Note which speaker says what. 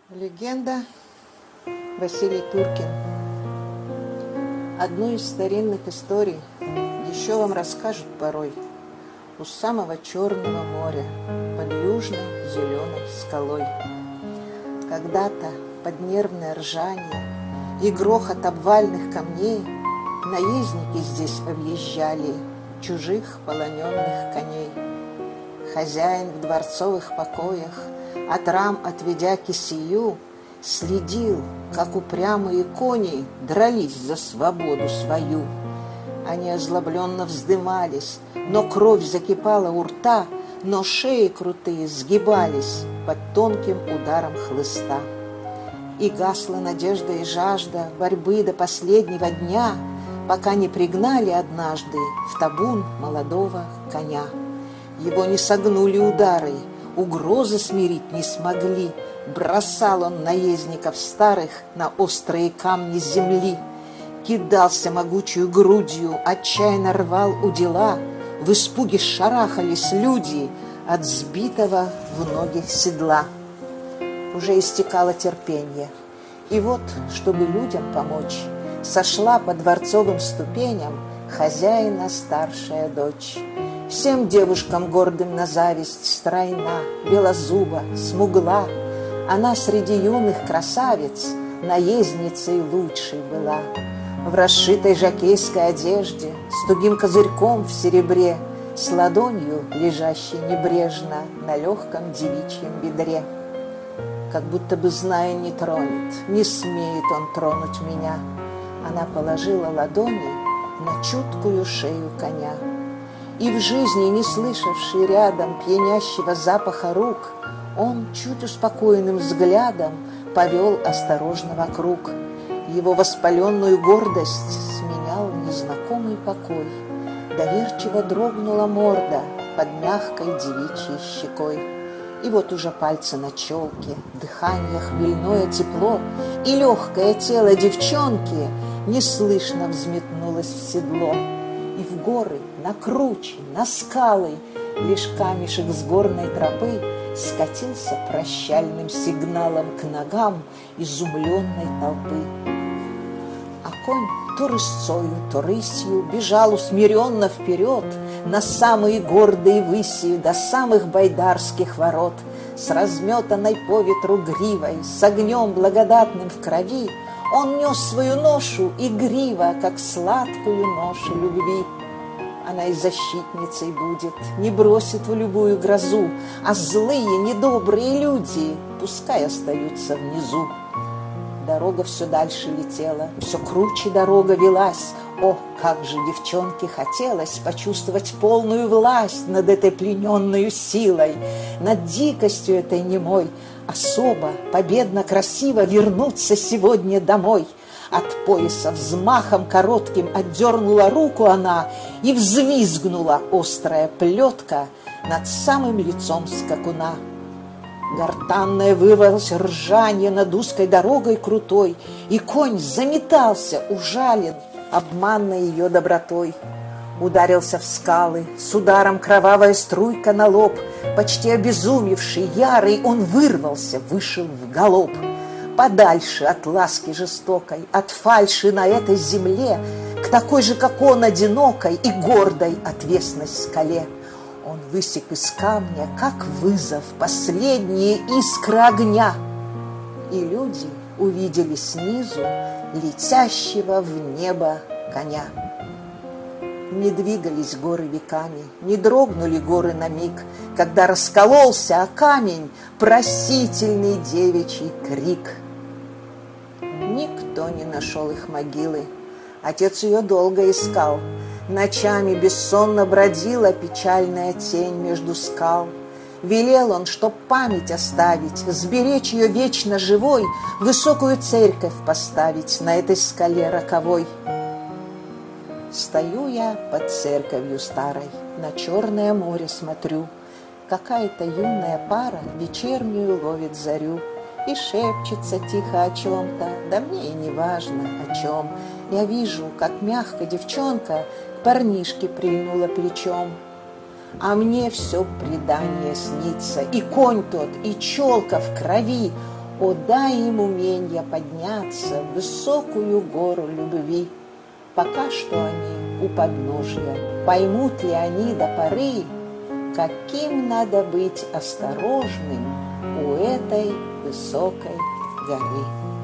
Speaker 1: Легенда Василий Туркин. Одну из старинных историй еще вам расскажут порой у самого Черного моря под южной зеленой скалой. Когда-то под нервное ржание и грохот обвальных камней наездники здесь объезжали чужих полоненных коней. Хозяин в дворцовых покоях, от рам отведя кисею, следил, как упрямые кони дрались за свободу свою. Они озлобленно вздымались, но кровь закипала у рта, но шеи крутые сгибались под тонким ударом хлыста. И гасла надежда и жажда борьбы до последнего дня, пока не пригнали однажды в табун молодого коня. Его не согнули удары, угрозы смирить не смогли. Бросал он наездников старых на острые камни земли. Кидался могучую грудью, отчаянно рвал удила. В испуге шарахались люди от сбитого в ноги седла. Уже истекало терпенье. И вот, чтобы людям помочь, сошла по дворцовым ступеням хозяина старшая дочь. Всем девушкам гордым на зависть стройна, белозуба, смугла. Она среди юных красавиц наездницей лучшей была. В расшитой жокейской одежде, с тугим козырьком в серебре, с ладонью, лежащей небрежно на легком девичьем бедре. Как будто бы зная не тронет, не смеет он тронуть меня. Она положила ладони на чуткую шею коня. И в жизни, не слышавший рядом пьянящего запаха рук, он чуть успокоенным взглядом повел осторожно вокруг. Его воспаленную гордость сменял незнакомый покой. Доверчиво дрогнула морда под мягкой девичьей щекой. И вот уже пальцы на челке, дыхание хмельное тепло, и легкое тело девчонки неслышно взметнулось в седло. И в горы, на кручи, на скалы лишь камешек с горной тропы скатился прощальным сигналом к ногам изумленной толпы. А конь то рысцою, то рысью бежал усмиренно вперед на самые гордые выси до самых байдарских ворот. С разметанной по ветру гривой, с огнем благодатным в крови, он нес свою ношу игриво, как сладкую ношу любви. Она и защитницей будет, не бросит в любую грозу, а злые, недобрые люди пускай остаются внизу. Дорога все дальше летела, все круче дорога велась. О, как же девчонке хотелось почувствовать полную власть над этой плененной силой, над дикостью этой немой, особо, победно, красиво вернуться сегодня домой. От пояса взмахом коротким отдернула руку она, и взвизгнула острая плетка над самым лицом скакуна. Гортанное вырвалось ржанье над узкой дорогой крутой, и конь заметался, ужален обманной ее добротой. Ударился в скалы, с ударом кровавая струйка на лоб. Почти обезумевший, ярый, он вырвался, вышел в галоп. Подальше от ласки жестокой, от фальши на этой земле, к такой же, как он, одинокой и гордой отвесной скале. Он высек из камня, как вызов, последние искры огня. И люди увидели снизу летящего в небо коня. Не двигались горы веками, не дрогнули горы на миг, когда раскололся о камень просительный девичий крик. Никто не нашел их могилы. Отец ее долго искал. Ночами бессонно бродила печальная тень между скал. Велел он, чтоб память оставить, сберечь ее вечно живой, высокую церковь поставить на этой скале роковой. Стою я под церковью старой, на Черное море смотрю. Какая-то юная пара вечернюю ловит зарю и шепчется тихо о чем-то, да мне и не важно о чем. Я вижу, как мягко девчонка к парнишке прильнула плечом. А мне все предание снится, и конь тот, и челка в крови. О, дай им уменья подняться в высокую гору любви. Пока что они у подножья, поймут ли они до поры, каким надо быть осторожным у этой высокой горы.